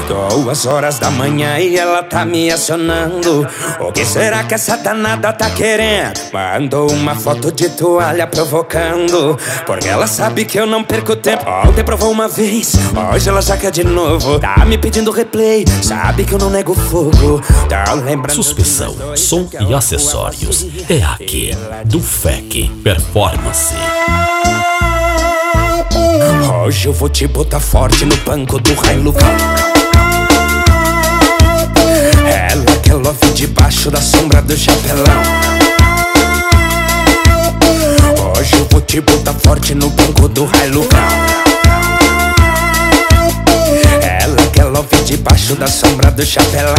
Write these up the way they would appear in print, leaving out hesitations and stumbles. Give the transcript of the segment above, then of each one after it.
2 horas da manhã e ela tá me acionando. O que será que essa danada tá querendo? Mandou uma foto de toalha provocando, porque ela sabe que eu não perco tempo. Ontem provou uma vez, hoje ela já quer de novo. Tá me pedindo replay, sabe que eu não nego fogo. Tá lembrando. Suspensão, som e acessórios é aqui do FEC Performance. Hoje eu vou te botar forte no banco do Hilux. Ela quer love debaixo da sombra do chapelão. Hoje eu vou te botar forte no banco do Hilux. Ela quer love debaixo da sombra do chapelão.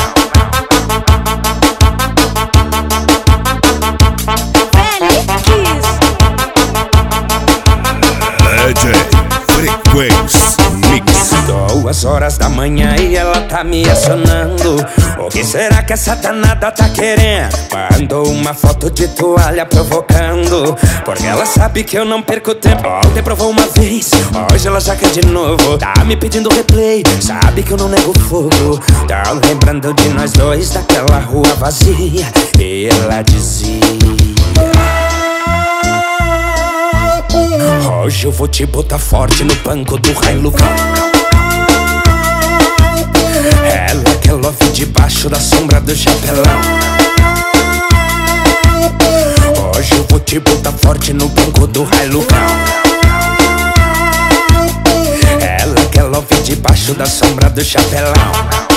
DJ Frequency Mix. 2 horas da manhã e ela tá me acionando. O que será que essa danada tá querendo? Mandou uma foto de toalha provocando, porque ela sabe que eu não perco tempo. Ontem provou uma vez, hoje ela já quer de novo. Tá me pedindo replay, sabe que eu não nego fogo. Tá lembrando de nós dois daquela rua vazia. E ela dizia: hoje eu vou te botar forte no banco do Hilux. Ela quer love debaixo da sombra do chapelão. Hoje eu vou te botar forte no banco do Hilux. Ela quer love debaixo da sombra do chapelão.